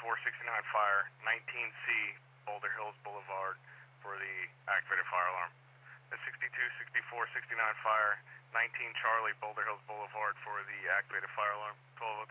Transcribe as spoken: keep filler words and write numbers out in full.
sixty-four sixty-nine fire, nineteen C, Boulder Hills Boulevard for the activated fire alarm. The sixty-two sixty-four sixty-nine fire, nineteen Charlie, Boulder Hills Boulevard for the activated fire alarm. twelve oh